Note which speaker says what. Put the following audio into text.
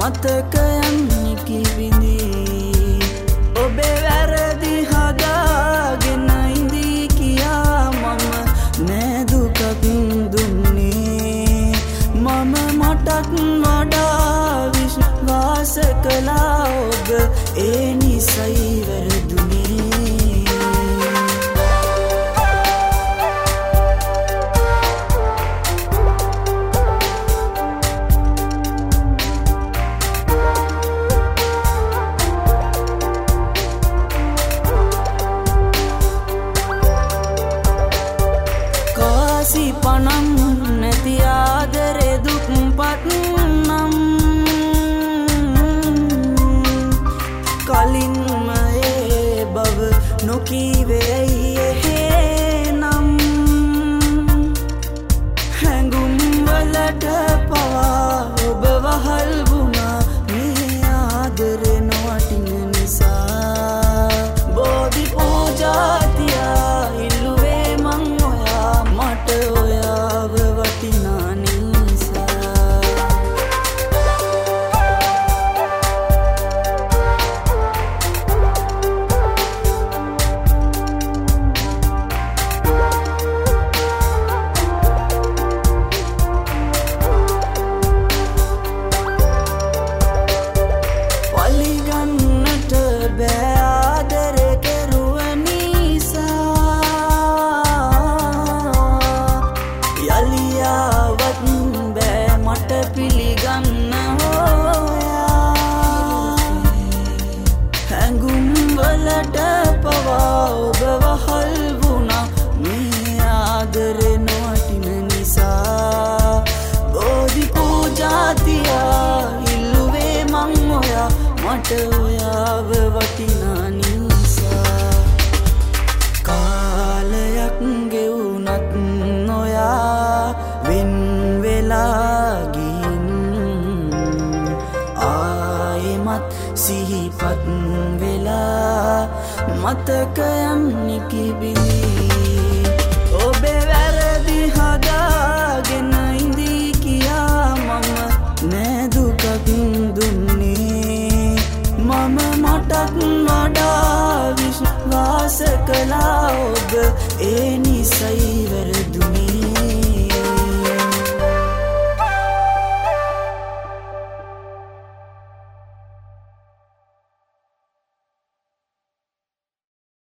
Speaker 1: මතකයන් නිකිබිඳී ඔබේ වැරදි හදාගෙන ඉඳී කියා මම නෑ දුකක් දුන්නේ මම මටත් වඩා විශ්වාස කළා ඔබ ඒ නිසයි වැරදුනේ පනම් නැති ආදරේ දුක්පත් නම් කලින්ම ඒ බව නොකීවේයි එහෙනම් හැඟුම් වලට පවා ඔබ වහල් වුණා මේ ආදරේ නොවටින නිසා බෝධි පූජා තියා ඉල්ලුවේ මං ඔයා මට ඔයාව වටිනා නිසා පලිගන්නට බෑ ආදරේ කෙරුව නිසා යලියාවත් බෑ මට පිළිගන්න හොයා හැඟුම් වලට පවා ඔබ වහල් වුණා මේ ආදරේ නොවටින නිසා බෝධි පූජා තියා ඉල්ලුවේ මං ඔයා මට ඔයාව වටිනා නිසා කාලයක් ගෙවුනත් නොයා වෙන් වෙලා ගින් ආයෙමත් සිහිපත් වෙලා මතකයන් නිකිබිඳී ඔබේ වැරදි හදාගෙන ඉඳී කියා මම නෑ දුකක් දුන්නේ මම මටත් වඩා විශ්වාස කළා ඔබ ඒ නිසයි වැරදි